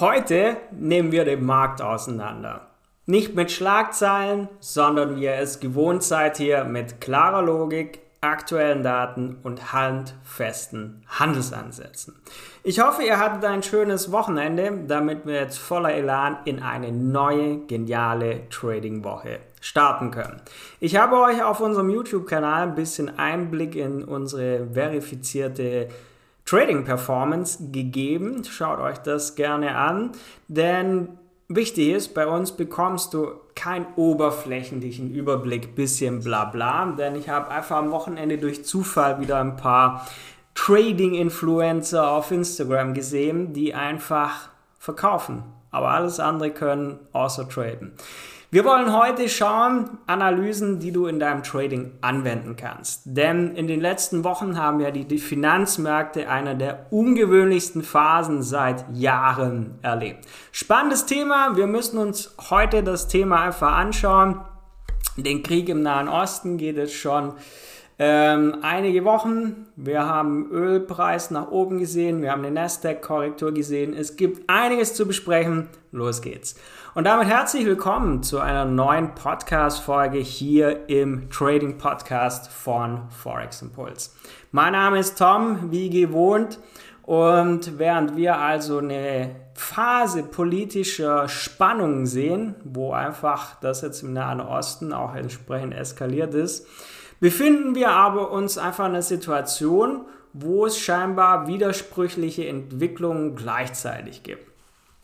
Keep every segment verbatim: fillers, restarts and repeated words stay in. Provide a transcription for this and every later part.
Heute nehmen wir den Markt auseinander. Nicht mit Schlagzeilen, sondern wie ihr es gewohnt seid hier mit klarer Logik, aktuellen Daten und handfesten Handelsansätzen. Ich hoffe, ihr hattet ein schönes Wochenende, damit wir jetzt voller Elan in eine neue, geniale Trading-Woche starten können. Ich habe euch auf unserem YouTube-Kanal ein bisschen Einblick in unsere verifizierte Trading-Performance gegeben. Schaut euch das gerne an, denn wichtig ist, bei uns bekommst du keinen oberflächlichen Überblick, bisschen bla bla, denn ich habe einfach am Wochenende durch Zufall wieder ein paar Trading-Influencer auf Instagram gesehen, die einfach verkaufen, aber alles andere können außer traden. Wir wollen heute schauen, Analysen, die du in deinem Trading anwenden kannst. Denn in den letzten Wochen haben ja die, die Finanzmärkte eine der ungewöhnlichsten Phasen seit Jahren erlebt. Spannendes Thema, wir müssen uns heute das Thema einfach anschauen. Den Krieg im Nahen Osten geht es schon ähm, einige Wochen. Wir haben Ölpreis nach oben gesehen, wir haben eine Nasdaq-Korrektur gesehen. Es gibt einiges zu besprechen. Los geht's. Und damit herzlich willkommen zu einer neuen Podcast-Folge hier im Trading-Podcast von Forex Impulse. Mein Name ist Tom, wie gewohnt, und während wir also eine Phase politischer Spannung sehen, wo einfach das jetzt im Nahen Osten auch entsprechend eskaliert ist, befinden wir aber uns einfach in einer Situation, wo es scheinbar widersprüchliche Entwicklungen gleichzeitig gibt.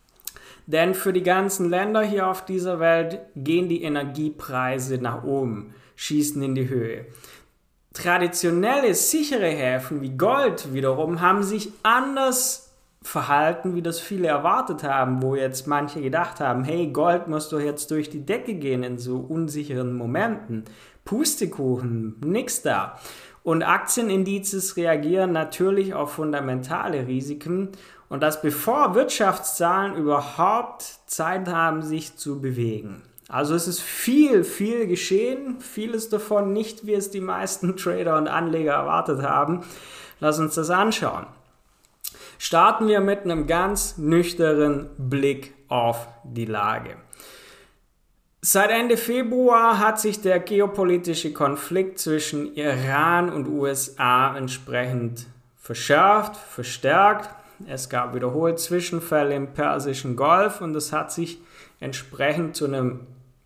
Denn für die ganzen Länder hier auf dieser Welt gehen die Energiepreise nach oben, schießen in die Höhe. Traditionelle, sichere Häfen wie Gold wiederum haben sich anders verhalten, wie das viele erwartet haben, wo jetzt manche gedacht haben, hey, Gold muss doch jetzt durch die Decke gehen in so unsicheren Momenten. Pustekuchen, nix da. Und Aktienindizes reagieren natürlich auf fundamentale Risiken und das bevor Wirtschaftszahlen überhaupt Zeit haben, sich zu bewegen. Also es ist viel, viel geschehen, vieles davon nicht, wie es die meisten Trader und Anleger erwartet haben. Lass uns das anschauen. Starten wir mit einem ganz nüchternen Blick auf die Lage. Seit Ende Februar hat sich der geopolitische Konflikt zwischen Iran und U S A entsprechend verschärft, verstärkt. Es gab wiederholt Zwischenfälle im Persischen Golf und es hat sich entsprechend zu einem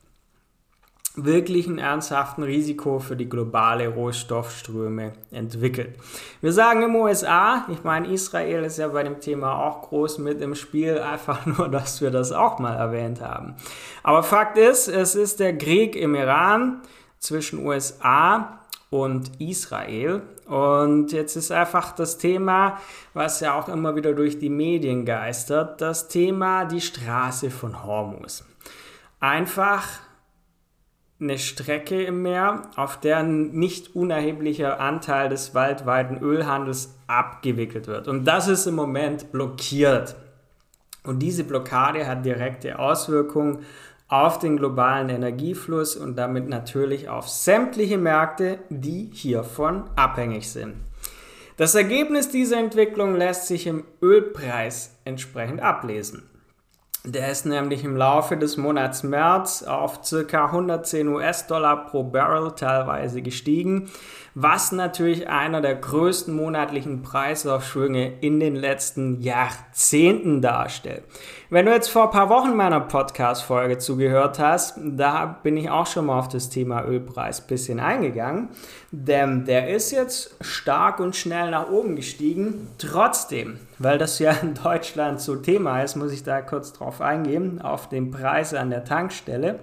wirklichen, ernsthaften Risiko für die globale Rohstoffströme entwickelt. Wir sagen im U S A, ich meine, Israel ist ja bei dem Thema auch groß mit im Spiel, einfach nur, dass wir das auch mal erwähnt haben. Aber Fakt ist, es ist der Krieg im Iran zwischen U S A und Israel. Und jetzt ist einfach das Thema, was ja auch immer wieder durch die Medien geistert, das Thema die Straße von Hormuz. Einfach eine Strecke im Meer, auf der ein nicht unerheblicher Anteil des weltweiten Ölhandels abgewickelt wird. Und das ist im Moment blockiert. Und diese Blockade hat direkte Auswirkungen auf den globalen Energiefluss und damit natürlich auf sämtliche Märkte, die hiervon abhängig sind. Das Ergebnis dieser Entwicklung lässt sich im Ölpreis entsprechend ablesen. Der ist nämlich im Laufe des Monats März auf ca. hundertzehn US-Dollar pro Barrel teilweise gestiegen, was natürlich einer der größten monatlichen Preisaufschwünge in den letzten Jahrzehnten darstellt. Wenn du jetzt vor ein paar Wochen meiner Podcast-Folge zugehört hast, da bin ich auch schon mal auf das Thema Ölpreis ein bisschen eingegangen, denn der ist jetzt stark und schnell nach oben gestiegen. Trotzdem, weil das ja in Deutschland so Thema ist, muss ich da kurz drauf eingehen, auf den Preis an der Tankstelle.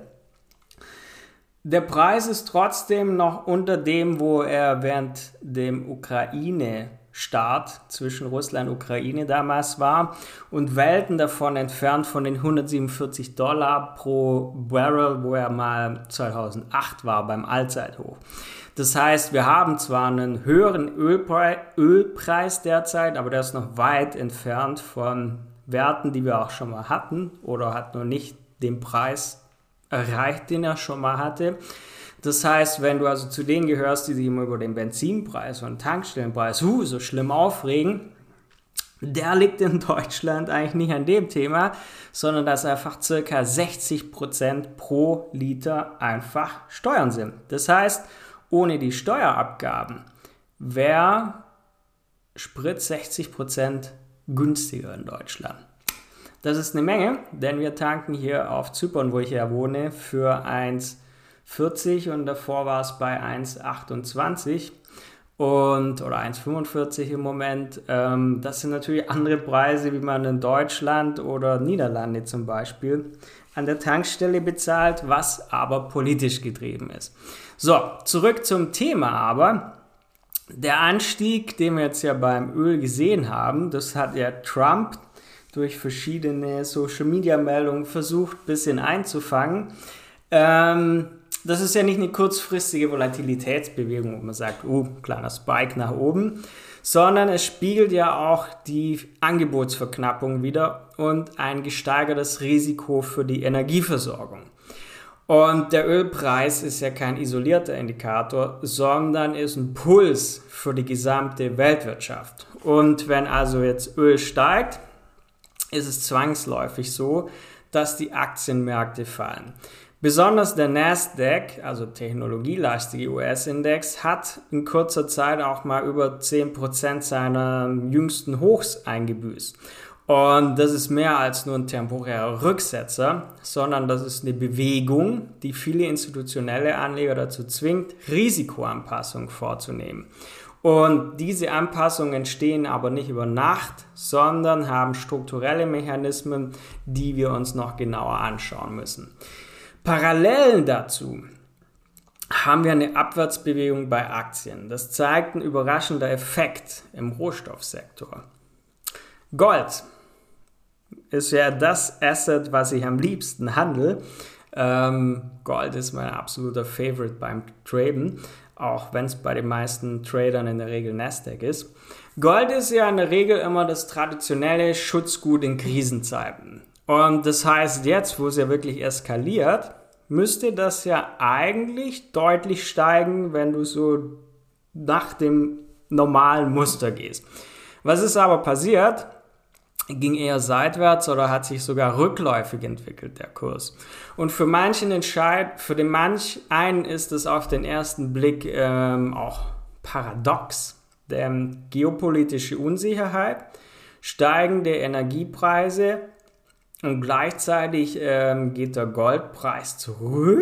Der Preis ist trotzdem noch unter dem, wo er während dem Ukraine-Start zwischen Russland und Ukraine damals war und Welten davon entfernt von den hundertsiebenundvierzig Dollar pro Barrel, wo er mal zweitausendacht war beim Allzeithoch. Das heißt, wir haben zwar einen höheren Ölpre- Ölpreis derzeit, aber der ist noch weit entfernt von Werten, die wir auch schon mal hatten oder hat noch nicht den Preis erreicht, den er schon mal hatte. Das heißt, wenn du also zu denen gehörst, die sich immer über den Benzinpreis und Tankstellenpreis uh, so schlimm aufregen, der liegt in Deutschland eigentlich nicht an dem Thema, sondern dass einfach ca. sechzig Prozent pro Liter einfach Steuern sind. Das heißt, ohne die Steuerabgaben wäre Sprit sechzig Prozent günstiger in Deutschland. Das ist eine Menge, denn wir tanken hier auf Zypern, wo ich ja wohne, für eins Komma vierzig und davor war es bei eins Komma achtundzwanzig und, oder eins Komma fünfundvierzig im Moment. Ähm, das sind natürlich andere Preise, wie man in Deutschland oder Niederlande zum Beispiel an der Tankstelle bezahlt, was aber politisch getrieben ist. So, zurück zum Thema aber. Der Anstieg, den wir jetzt ja beim Öl gesehen haben, das hat ja Trump durch verschiedene Social-Media-Meldungen versucht, ein bisschen einzufangen. Ähm, das ist ja nicht eine kurzfristige Volatilitätsbewegung, wo man sagt, oh, kleiner Spike nach oben, sondern es spiegelt ja auch die Angebotsverknappung wider und ein gesteigertes Risiko für die Energieversorgung. Und der Ölpreis ist ja kein isolierter Indikator, sondern ist ein Puls für die gesamte Weltwirtschaft. Und wenn also jetzt Öl steigt, ist es zwangsläufig so, dass die Aktienmärkte fallen. Besonders der Nasdaq, also technologielastige U S-Index, hat in kurzer Zeit auch mal über zehn Prozent seiner jüngsten Hochs eingebüßt. Und das ist mehr als nur ein temporärer Rücksetzer, sondern das ist eine Bewegung, die viele institutionelle Anleger dazu zwingt, Risikoanpassungen vorzunehmen. Und diese Anpassungen entstehen aber nicht über Nacht, sondern haben strukturelle Mechanismen, die wir uns noch genauer anschauen müssen. Parallel dazu haben wir eine Abwärtsbewegung bei Aktien. Das zeigt ein überraschender Effekt im Rohstoffsektor. Gold ist ja das Asset, was ich am liebsten handle. Ähm, Gold ist mein absoluter Favorite beim Traden, auch wenn es bei den meisten Tradern in der Regel Nasdaq ist. Gold ist ja in der Regel immer das traditionelle Schutzgut in Krisenzeiten. Und das heißt, jetzt, wo es ja wirklich eskaliert, müsste das ja eigentlich deutlich steigen, wenn du so nach dem normalen Muster gehst. Was ist aber passiert? Ging eher seitwärts oder hat sich sogar rückläufig entwickelt, der Kurs. Und für manchen Entscheid, für den manch einen ist es auf den ersten Blick ähm, auch paradox. Denn geopolitische Unsicherheit, steigende Energiepreise und gleichzeitig ähm, geht der Goldpreis zurück.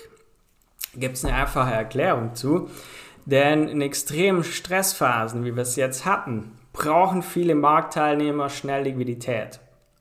Gibt es eine einfache Erklärung zu. Denn in extremen Stressphasen, wie wir es jetzt hatten, brauchen viele Marktteilnehmer schnell Liquidität,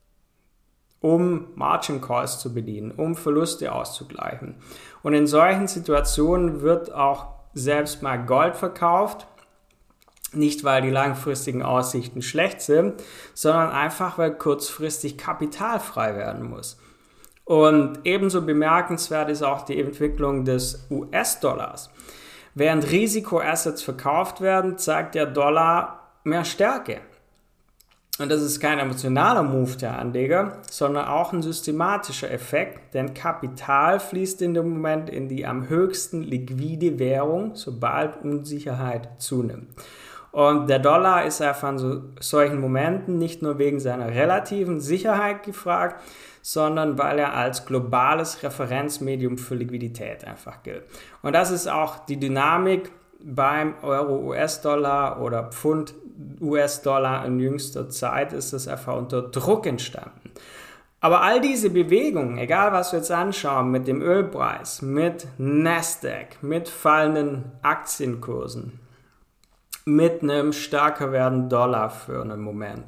um Margin Calls zu bedienen, um Verluste auszugleichen. Und in solchen Situationen wird auch selbst mal Gold verkauft, nicht weil die langfristigen Aussichten schlecht sind, sondern einfach, weil kurzfristig Kapital frei werden muss. Und ebenso bemerkenswert ist auch die Entwicklung des U S-Dollars. Während Risikoassets verkauft werden, zeigt der Dollar mehr Stärke. Und das ist kein emotionaler Move der Anleger, sondern auch ein systematischer Effekt, denn Kapital fließt in dem Moment in die am höchsten liquide Währung, sobald Unsicherheit zunimmt. Und der Dollar ist einfach in so, solchen Momenten nicht nur wegen seiner relativen Sicherheit gefragt, sondern weil er als globales Referenzmedium für Liquidität einfach gilt. Und das ist auch die Dynamik beim Euro-U S-Dollar oder Pfund-U S-Dollar in jüngster Zeit ist es einfach unter Druck entstanden. Aber all diese Bewegungen, egal was wir jetzt anschauen, mit dem Ölpreis, mit Nasdaq, mit fallenden Aktienkursen, mit einem stärker werdenden Dollar für einen Moment,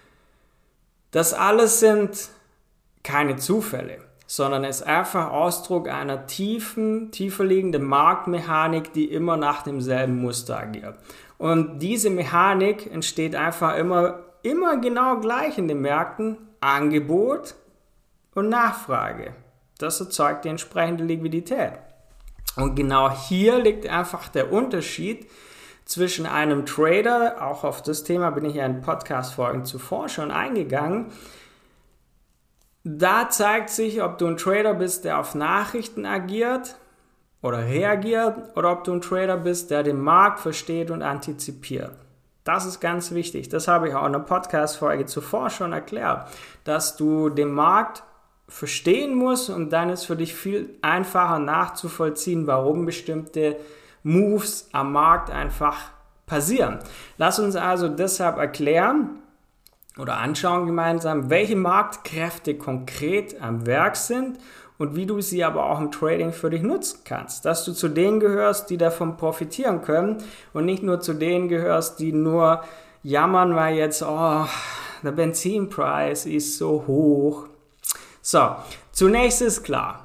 das alles sind keine Zufälle, sondern ist einfach Ausdruck einer tiefen, tiefer liegenden Marktmechanik, die immer nach demselben Muster agiert. Und diese Mechanik entsteht einfach immer, immer genau gleich in den Märkten: Angebot und Nachfrage. Das erzeugt die entsprechende Liquidität. Und genau hier liegt einfach der Unterschied zwischen einem Trader, auch auf das Thema bin ich ja in Podcast-Folgen zuvor schon eingegangen. Da zeigt sich, ob du ein Trader bist, der auf Nachrichten agiert oder reagiert, oder ob du ein Trader bist, der den Markt versteht und antizipiert. Das ist ganz wichtig. Das habe ich auch in einer Podcast-Folge zuvor schon erklärt, dass du den Markt verstehen musst und dann ist für dich viel einfacher nachzuvollziehen, warum bestimmte Moves am Markt einfach passieren. Lass uns also deshalb erklären oder anschauen gemeinsam, welche Marktkräfte konkret am Werk sind und wie du sie aber auch im Trading für dich nutzen kannst. Dass du zu denen gehörst, die davon profitieren können und nicht nur zu denen gehörst, die nur jammern, weil jetzt, oh, der Benzinpreis ist so hoch. So, zunächst ist klar,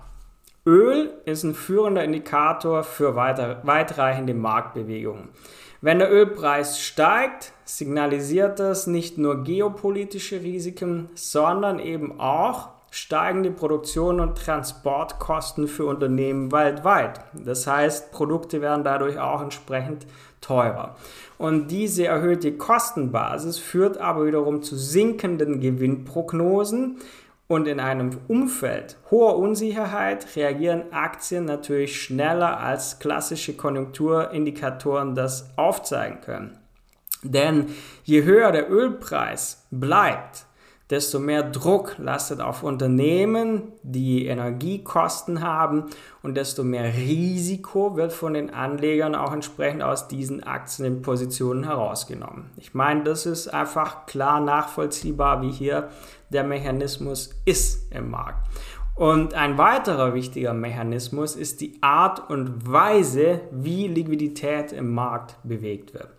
Öl ist ein führender Indikator für weiter, weitreichende Marktbewegungen. Wenn der Ölpreis steigt, signalisiert das nicht nur geopolitische Risiken, sondern eben auch steigende Produktion und Transportkosten für Unternehmen weltweit. Das heißt, Produkte werden dadurch auch entsprechend teurer. Und diese erhöhte Kostenbasis führt aber wiederum zu sinkenden Gewinnprognosen. Und in einem Umfeld hoher Unsicherheit reagieren Aktien natürlich schneller als klassische Konjunkturindikatoren das aufzeigen können. Denn je höher der Ölpreis bleibt, desto mehr Druck lastet auf Unternehmen, die Energiekosten haben und desto mehr Risiko wird von den Anlegern auch entsprechend aus diesen Aktienpositionen herausgenommen. Ich meine, das ist einfach klar nachvollziehbar, wie hier der Mechanismus ist im Markt. Und ein weiterer wichtiger Mechanismus ist die Art und Weise, wie Liquidität im Markt bewegt wird.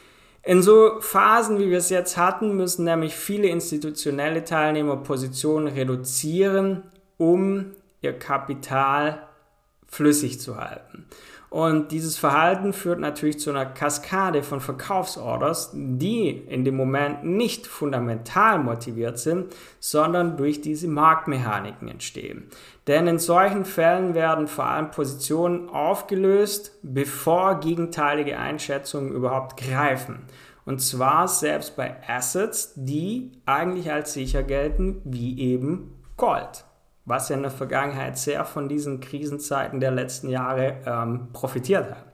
In so Phasen, wie wir es jetzt hatten, müssen nämlich viele institutionelle Teilnehmer Positionen reduzieren, um ihr Kapital flüssig zu halten. Und dieses Verhalten führt natürlich zu einer Kaskade von Verkaufsorders, die in dem Moment nicht fundamental motiviert sind, sondern durch diese Marktmechaniken entstehen. Denn in solchen Fällen werden vor allem Positionen aufgelöst, bevor gegenteilige Einschätzungen überhaupt greifen. Und zwar selbst bei Assets, die eigentlich als sicher gelten, wie eben Gold, was ja in der Vergangenheit sehr von diesen Krisenzeiten der letzten Jahre ähm, profitiert hat.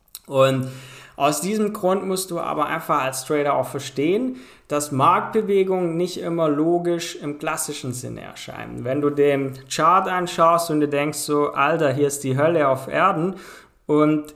Und aus diesem Grund musst du aber einfach als Trader auch verstehen, dass Marktbewegungen nicht immer logisch im klassischen Sinne erscheinen. Wenn du den Chart anschaust und du denkst so, Alter, hier ist die Hölle auf Erden und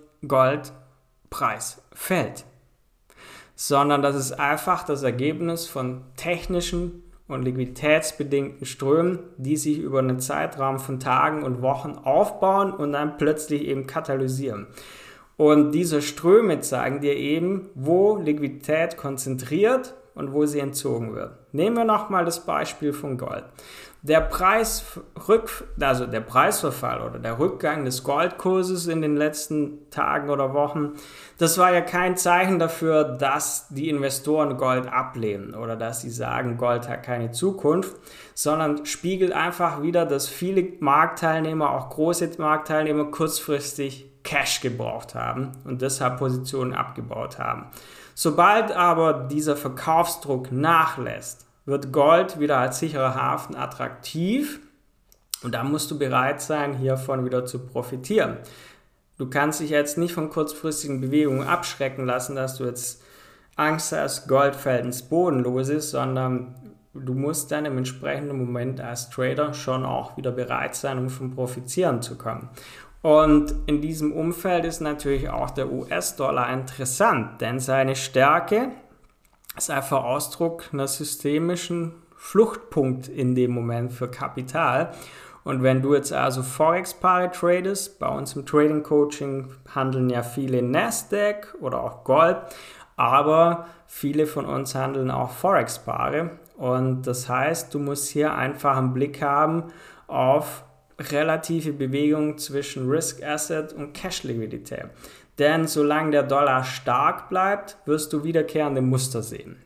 Goldpreis fällt. Sondern das ist einfach das Ergebnis von technischen und liquiditätsbedingten Strömen, die sich über einen Zeitraum von Tagen und Wochen aufbauen und dann plötzlich eben katalysieren. Und diese Ströme zeigen dir eben, wo Liquidität konzentriert und wo sie entzogen wird. Nehmen wir nochmal das Beispiel von Gold. Der Preisrück, also der Preisverfall oder der Rückgang des Goldkurses in den letzten Tagen oder Wochen, das war ja kein Zeichen dafür, dass die Investoren Gold ablehnen oder dass sie sagen, Gold hat keine Zukunft, sondern spiegelt einfach wieder, dass viele Marktteilnehmer, auch große Marktteilnehmer, kurzfristig Cash gebraucht haben und deshalb Positionen abgebaut haben. Sobald aber dieser Verkaufsdruck nachlässt, wird Gold wieder als sicherer Hafen attraktiv und da musst du bereit sein, hiervon wieder zu profitieren. Du kannst dich jetzt nicht von kurzfristigen Bewegungen abschrecken lassen, dass du jetzt Angst hast, Gold fällt ins Bodenlose, sondern du musst dann im entsprechenden Moment als Trader schon auch wieder bereit sein, um von profitieren zu können. Und in diesem Umfeld ist natürlich auch der U S-Dollar interessant, denn seine Stärke ist einfach Ausdruck einer systemischen Fluchtpunkt in dem Moment für Kapital. Und wenn du jetzt also Forex-Paare tradest, bei uns im Trading Coaching handeln ja viele Nasdaq oder auch Gold, aber viele von uns handeln auch Forex-Paare. Und das heißt, du musst hier einfach einen Blick haben auf relative Bewegung zwischen Risk-Asset und Cash-Liquidität. Denn solange der Dollar stark bleibt, wirst du wiederkehrende Muster sehen.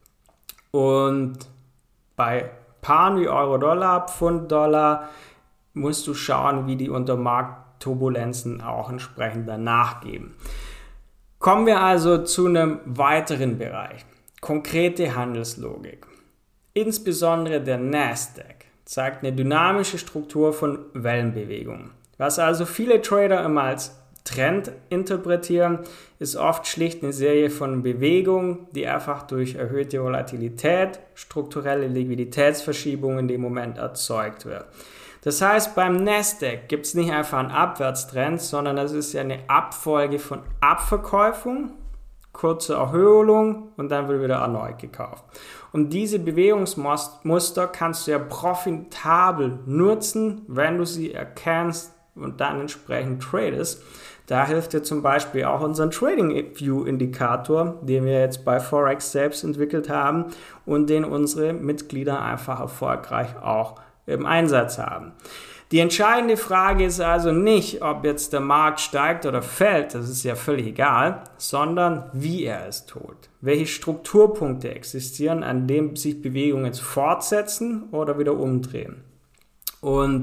Und bei Paaren wie Euro-Dollar, Pfund-Dollar musst du schauen, wie die unter Marktturbulenzen auch entsprechend danach geben. Kommen wir also zu einem weiteren Bereich. Konkrete Handelslogik. Insbesondere der Nasdaq zeigt eine dynamische Struktur von Wellenbewegungen. Was also viele Trader immer als Trend interpretieren, ist oft schlicht eine Serie von Bewegungen, die einfach durch erhöhte Volatilität, strukturelle Liquiditätsverschiebungen in dem Moment erzeugt wird. Das heißt, beim Nasdaq gibt es nicht einfach einen Abwärtstrend, sondern das ist ja eine Abfolge von Abverkäufen, kurze Erholung und dann wird wieder erneut gekauft. Und diese Bewegungsmuster kannst du ja profitabel nutzen, wenn du sie erkennst und dann entsprechend tradest. Da hilft dir zum Beispiel auch unser TradingView-Indikator, den wir jetzt bei Forex selbst entwickelt haben und den unsere Mitglieder einfach erfolgreich auch im Einsatz haben. Die entscheidende Frage ist also nicht, ob jetzt der Markt steigt oder fällt, das ist ja völlig egal, sondern wie er es tut. Welche Strukturpunkte existieren, an denen sich Bewegungen jetzt fortsetzen oder wieder umdrehen. Und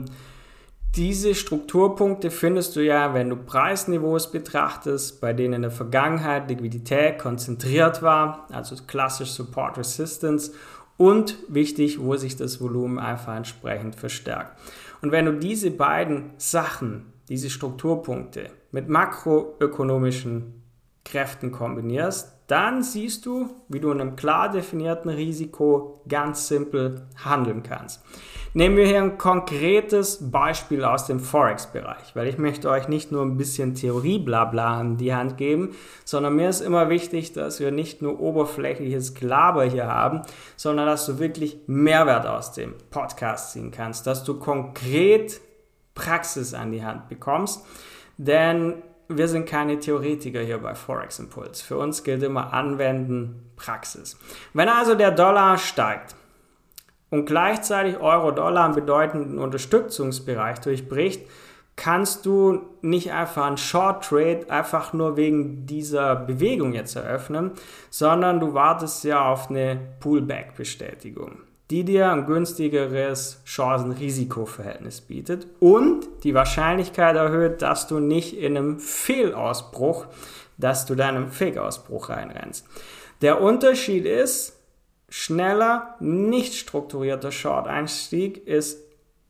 diese Strukturpunkte findest du ja, wenn du Preisniveaus betrachtest, bei denen in der Vergangenheit Liquidität konzentriert war, also klassisch Support Resistance, und wichtig, wo sich das Volumen einfach entsprechend verstärkt. Und wenn du diese beiden Sachen, diese Strukturpunkte mit makroökonomischen Kräften kombinierst, dann siehst du, wie du in einem klar definierten Risiko ganz simpel handeln kannst. Nehmen wir hier ein konkretes Beispiel aus dem Forex-Bereich, weil ich möchte euch nicht nur ein bisschen Theorie-Blabla an die Hand geben, sondern mir ist immer wichtig, dass wir nicht nur oberflächliches Gelaber hier haben, sondern dass du wirklich Mehrwert aus dem Podcast ziehen kannst, dass du konkret Praxis an die Hand bekommst, denn wir sind keine Theoretiker hier bei Forex Impulse. Für uns gilt immer Anwenden, Praxis. Wenn also der Dollar steigt und gleichzeitig Euro-Dollar einen bedeutenden Unterstützungsbereich durchbricht, kannst du nicht einfach einen Short Trade einfach nur wegen dieser Bewegung jetzt eröffnen, sondern du wartest ja auf eine Pullback-Bestätigung, die dir ein günstigeres Chancen-Risiko-Verhältnis bietet und die Wahrscheinlichkeit erhöht, dass du nicht in einem Fehlausbruch, dass du da in einen Fake-Ausbruch reinrennst. Der Unterschied ist, schneller, nicht strukturierter Short-Einstieg ist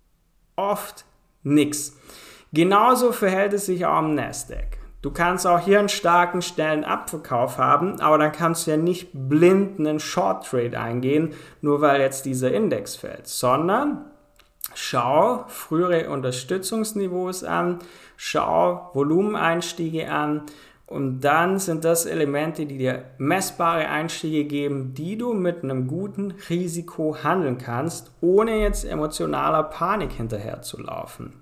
oft nix. Genauso verhält es sich auch am Nasdaq. Du kannst auch hier einen starken, schnellen Abverkauf haben, aber dann kannst du ja nicht blind einen Short-Trade eingehen, nur weil jetzt dieser Index fällt, sondern schau frühere Unterstützungsniveaus an, schau Volumeneinstiege an und dann sind das Elemente, die dir messbare Einstiege geben, die du mit einem guten Risiko handeln kannst, ohne jetzt emotionaler Panik hinterher zu laufen.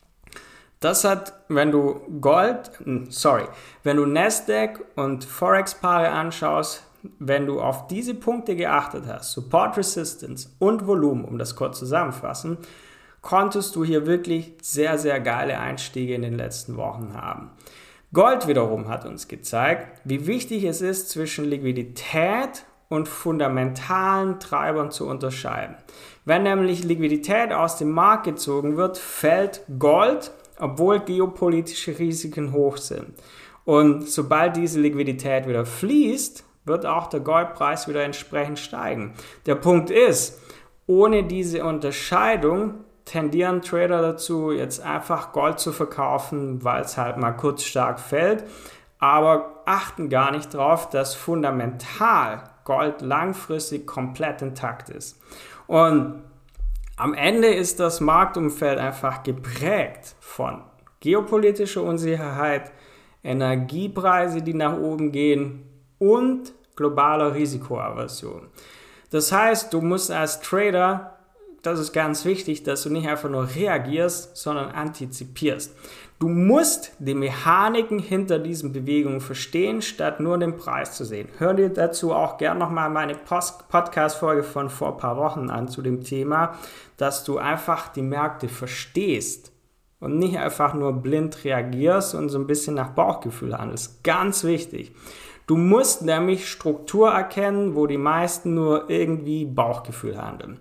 Das hat, wenn du Gold, sorry, wenn du Nasdaq und Forex-Paare anschaust, wenn du auf diese Punkte geachtet hast, Support Resistance und Volumen, um das kurz zusammenzufassen, konntest du hier wirklich sehr, sehr geile Einstiege in den letzten Wochen haben. Gold wiederum hat uns gezeigt, wie wichtig es ist, zwischen Liquidität und fundamentalen Treibern zu unterscheiden. Wenn nämlich Liquidität aus dem Markt gezogen wird, fällt Gold, obwohl geopolitische Risiken hoch sind. Und sobald diese Liquidität wieder fließt, wird auch der Goldpreis wieder entsprechend steigen. Der Punkt ist, ohne diese Unterscheidung tendieren Trader dazu, jetzt einfach Gold zu verkaufen, weil es halt mal kurz stark fällt, aber achten gar nicht darauf, dass fundamental Gold langfristig komplett intakt ist. Und am Ende ist das Marktumfeld einfach geprägt von geopolitischer Unsicherheit, Energiepreise, die nach oben gehen und globaler Risikoaversion. Das heißt, du musst als Trader, das ist ganz wichtig, dass du nicht einfach nur reagierst, sondern antizipierst. Du musst die Mechaniken hinter diesen Bewegungen verstehen, statt nur den Preis zu sehen. Hör dir dazu auch gerne nochmal meine Podcast-Folge von vor ein paar Wochen an zu dem Thema, dass du einfach die Märkte verstehst und nicht einfach nur blind reagierst und so ein bisschen nach Bauchgefühl handelst. Ganz wichtig. Du musst nämlich Struktur erkennen, wo die meisten nur irgendwie Bauchgefühl handeln.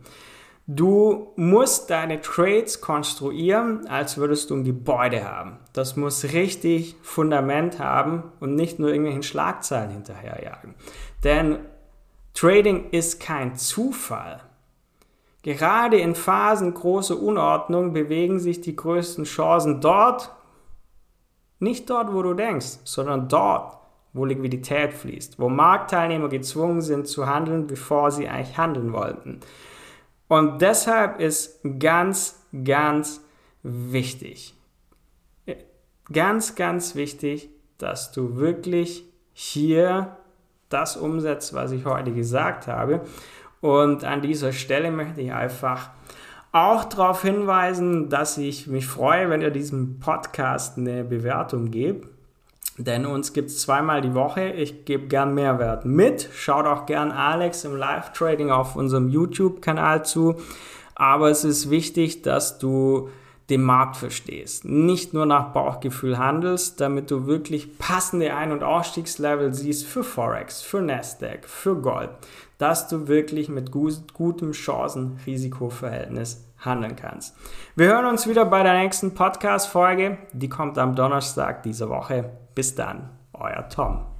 Du musst deine Trades konstruieren, als würdest du ein Gebäude haben. Das muss richtig Fundament haben und nicht nur irgendwelchen Schlagzeilen hinterherjagen. Denn Trading ist kein Zufall. Gerade in Phasen großer Unordnung bewegen sich die größten Chancen dort Nicht dort, wo du denkst, sondern dort, wo Liquidität fließt, wo Marktteilnehmer gezwungen sind zu handeln, bevor sie eigentlich handeln wollten. Und deshalb ist ganz, ganz wichtig, ganz, ganz wichtig, dass du wirklich hier das umsetzt, was ich heute gesagt habe. Und an dieser Stelle möchte ich einfach auch darauf hinweisen, dass ich mich freue, wenn ihr diesem Podcast eine Bewertung gebt. Denn uns gibt es zweimal die Woche. Ich gebe gern Mehrwert mit. Schaut auch gern Alex im Live-Trading auf unserem YouTube-Kanal zu. Aber es ist wichtig, dass du den Markt verstehst. Nicht nur nach Bauchgefühl handelst, damit du wirklich passende Ein- und Ausstiegslevel siehst für Forex, für Nasdaq, für Gold. Dass du wirklich mit gut, gutem Chancen-Risiko-Verhältnis handeln kannst. Wir hören uns wieder bei der nächsten Podcast-Folge. Die kommt am Donnerstag dieser Woche. Bis dann, euer Tom.